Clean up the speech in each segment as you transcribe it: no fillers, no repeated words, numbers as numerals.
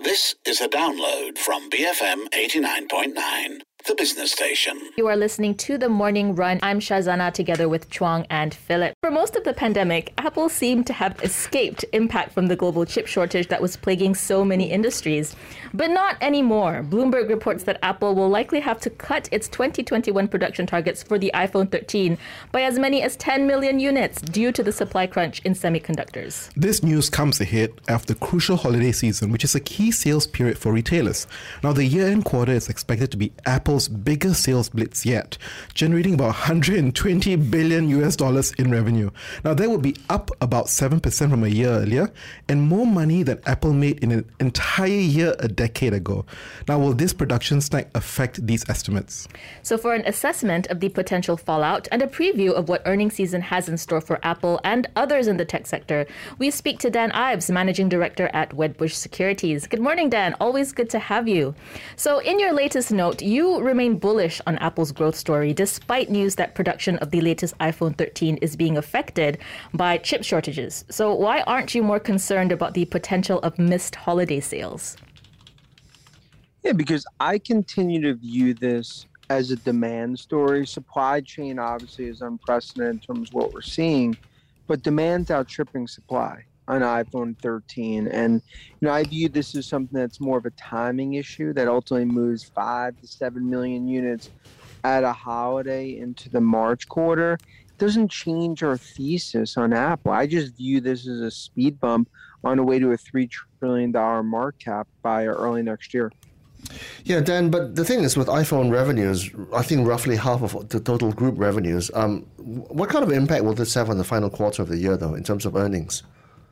This is a download from BFM 89.9, the business station. You are listening to The Morning Run. I'm Shazana together with Chuang and Philip. For most of the pandemic, Apple seemed to have escaped impact from the global chip shortage that was plaguing so many industries. But not anymore. Bloomberg reports that Apple will likely have to cut its 2021 production targets for the iPhone 13 by as many as 10 million units due to the supply crunch in semiconductors. This news comes ahead of the crucial holiday season, which is a key sales period for retailers. Now, the year-end quarter is expected to be Apple's biggest sales blitz yet, generating about $120 billion in revenue. Now, that would be up about 7% from a year earlier and more money than Apple made in an entire year a decade ago. Now, will this production snag affect these estimates? So for an assessment of the potential fallout and a preview of what earnings season has in store for Apple and others in the tech sector, we speak to Dan Ives, Managing Director at Wedbush Securities. Good morning, Dan. Always good to have you. So in your latest note, you remain bullish on Apple's growth story despite news that production of the latest iPhone 13 is being affected by chip shortages. So why aren't you more concerned about the potential of missed holiday sales? Yeah, because I continue to view this as a demand story. Supply chain obviously is unprecedented in terms of what we're seeing, but demand's outstripping supply on iPhone 13. And, I view this as something that's more of a timing issue that ultimately moves 5 to 7 million units at a holiday into the March quarter. It doesn't change our thesis on Apple. I just view this as a speed bump on the way to a $3 trillion market cap by early next year. Yeah, Dan, but the thing is with iPhone revenues, I think roughly half of the total group revenues. What kind of impact will this have on the final quarter of the year, though, in terms of earnings?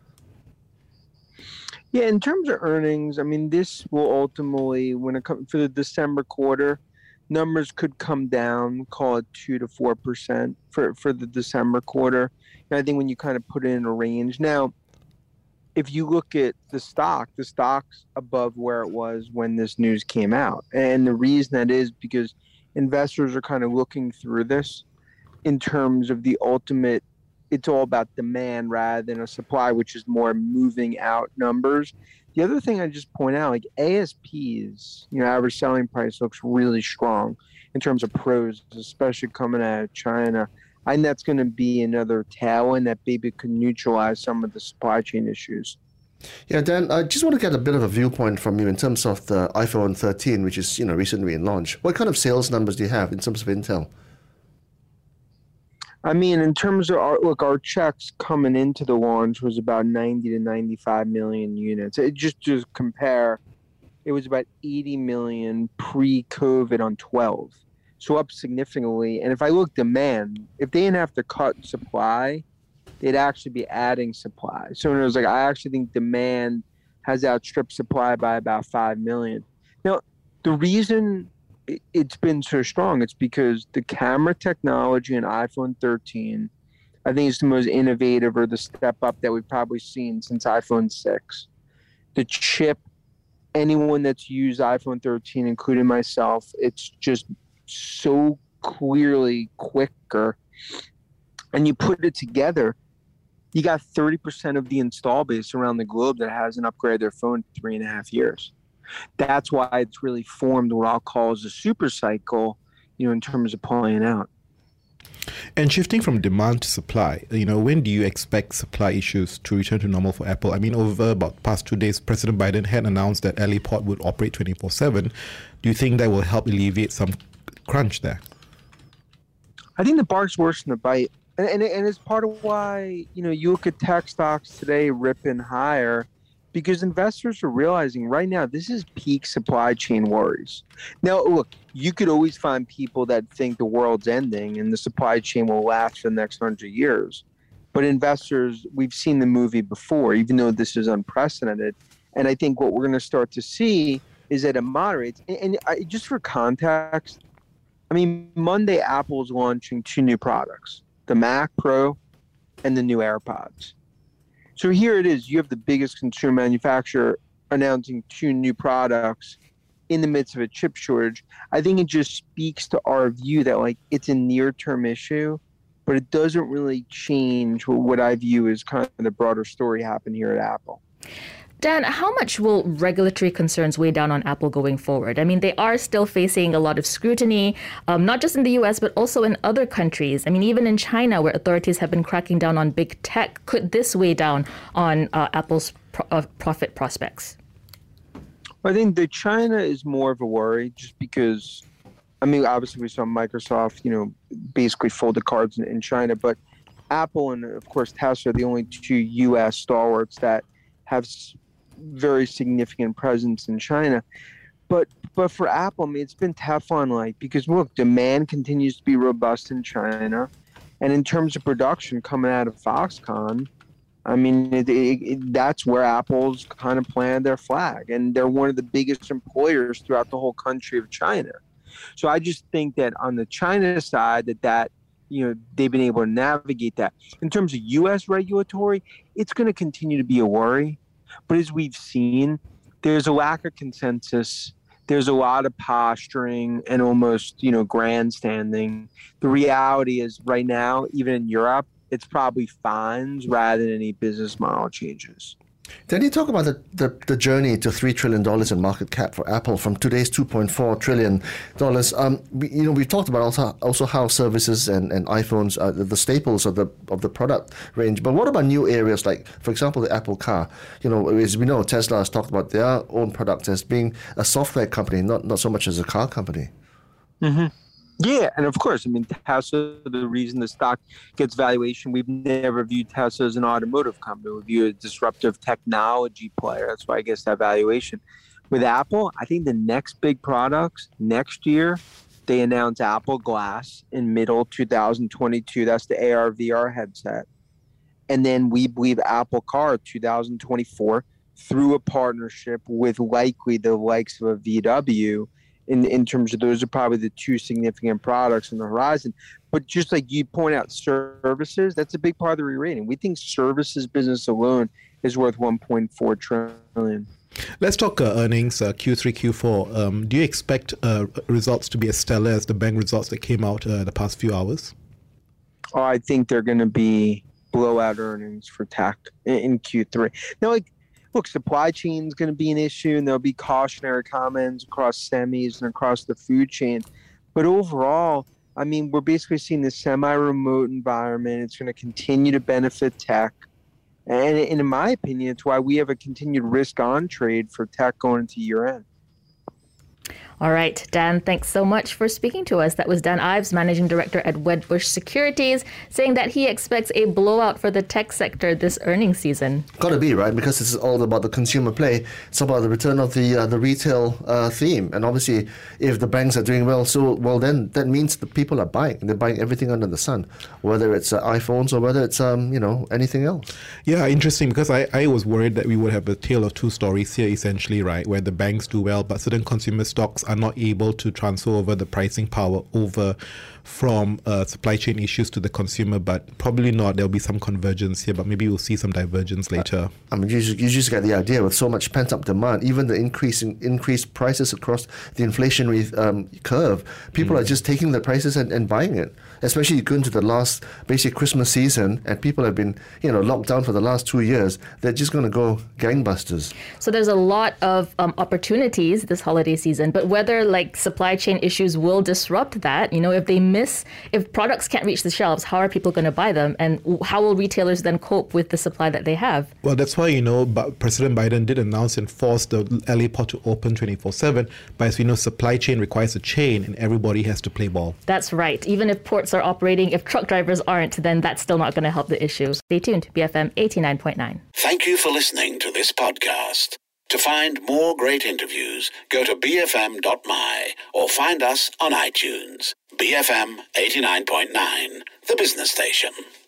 Yeah, in terms of earnings, this will ultimately, when it comes for the December quarter, numbers could come down, call it 2 to 4% for the December quarter. And I think when you kind of put it in a range. Now, if you look at the stock's above where it was when this news came out. And the reason that is because investors are kind of looking through this in terms of the ultimate. It's all about demand rather than a supply, which is more moving out numbers. The other thing I just point out, like ASPs, average selling price looks really strong in terms of pros, especially coming out of China. I think that's going to be another tailwind that maybe could neutralize some of the supply chain issues. Yeah, Dan, I just want to get a bit of a viewpoint from you in terms of the iPhone 13, which is, recently in launch. What kind of sales numbers do you have in terms of Intel? In terms of our checks coming into the launch was about 90 to 95 million units. Just to compare, it was about 80 million pre-COVID on 12. So up significantly. And if I look demand, if they didn't have to cut supply, they'd actually be adding supply. So it was like, I actually think demand has outstripped supply by about 5 million. Now, the reason it's been so strong, it's because the camera technology in iPhone 13, I think it's the most innovative or the step up that we've probably seen since iPhone 6. The chip, anyone that's used iPhone 13, including myself, it's just so clearly quicker. And you put it together, you got 30% of the install base around the globe that hasn't upgraded their phone in 3.5 years. That's why it's really formed what I'll call as a super cycle, in terms of pulling out. And shifting from demand to supply, when do you expect supply issues to return to normal for Apple? Over about past 2 days, President Biden had announced that LA Port would operate 24/7. Do you think that will help alleviate some crunch there? I think the bark's worse than the bite. And it's part of why, you look at tech stocks today ripping higher, because investors are realizing right now this is peak supply chain worries. Now, look, you could always find people that think the world's ending and the supply chain will last for the next 100 years. But investors, we've seen the movie before, even though this is unprecedented. And I think what we're going to start to see is that it moderates. Just for context, Monday, Apple's launching 2 new products, the Mac Pro and the new AirPods. So here it is. You have the biggest consumer manufacturer announcing 2 new products in the midst of a chip shortage. I think it just speaks to our view that it's a near-term issue, but it doesn't really change what I view as kind of the broader story happening here at Apple. Dan, how much will regulatory concerns weigh down on Apple going forward? I mean, they are still facing a lot of scrutiny, not just in the US, but also in other countries. I mean, even in China, where authorities have been cracking down on big tech. Could this weigh down on Apple's profit prospects? I think that China is more of a worry just because, I mean, obviously we saw Microsoft, basically fold the cards in China, but Apple and, of course, Tesla are the only two U.S. stalwarts that have very significant presence in China. But for Apple, I mean, it's been Teflon-like because, look, demand continues to be robust in China. And in terms of production coming out of Foxconn, I mean, that's where Apple's kind of planted their flag. And they're one of the biggest employers throughout the whole country of China. So I just think that on the China side, that they've been able to navigate that. In terms of U.S. regulatory, it's going to continue to be a worry. But as we've seen, there's a lack of consensus. There's a lot of posturing and almost, grandstanding. The reality is right now, even in Europe, it's probably fines rather than any business model changes. Then you talk about the journey to $3 trillion in market cap for Apple from today's $2.4 trillion. We've talked about also how services and iPhones are the staples of the product range. But what about new areas like, for example, the Apple Car? As we know, Tesla has talked about their own product as being a software company, not so much as a car company. Mm-hmm. Yeah, and of course, I mean, Tesla, the reason the stock gets valuation, we've never viewed Tesla as an automotive company. We view it as a disruptive technology player. That's why I guess that valuation. With Apple, I think the next big products next year, they announce Apple Glass in middle 2022. That's the AR/VR headset. And then we believe Apple Car 2024 through a partnership with likely the likes of a VW. In terms of those are probably the two significant products on the horizon. But just like you point out, services, that's a big part of the re-rating. We think services business alone is worth $1.4 trillion. Let's talk earnings, Q3, Q4. Do you expect results to be as stellar as the bank results that came out the past few hours? Oh, I think they're going to be blowout earnings for tech in Q3. Now, look, supply chain is going to be an issue, and there'll be cautionary comments across semis and across the food chain. But overall, I mean, we're basically seeing this semi-remote environment. It's going to continue to benefit tech. And in my opinion, it's why we have a continued risk-on trade for tech going into year-end. All right, Dan, thanks so much for speaking to us. That was Dan Ives, Managing Director at Wedbush Securities, saying that he expects a blowout for the tech sector this earnings season. Got to be, right? Because this is all about the consumer play. It's about the return of the retail theme. And obviously, if the banks are doing well, then that means the people are buying. They're buying everything under the sun, whether it's iPhones or whether it's, anything else. Yeah, interesting, because I was worried that we would have a tale of two stories here, essentially, right? Where the banks do well, but certain consumer stocks are not able to transfer over the pricing power over from supply chain issues to the consumer, but probably not. There'll be some convergence here, but maybe we'll see some divergence later. I mean, you just get the idea with so much pent-up demand, even the increased prices across the inflationary curve, people are just taking the prices and buying it. Especially going to the last basic Christmas season, and people have been, locked down for the last 2 years. They're just going to go gangbusters. So there's a lot of opportunities this holiday season, but whether supply chain issues will disrupt that, if products can't reach the shelves, how are people going to buy them, and how will retailers then cope with the supply that they have? Well, that's why President Biden did announce and force the LA port to open 24/7. But as we know, supply chain requires a chain, and everybody has to play ball. That's right. Even if ports are operating, if truck drivers aren't, then that's still not going to help the issue. Stay tuned. BFM 89.9. Thank you for listening to this podcast. To find more great interviews, go to bfm.my or find us on iTunes. BFM 89.9, the business station.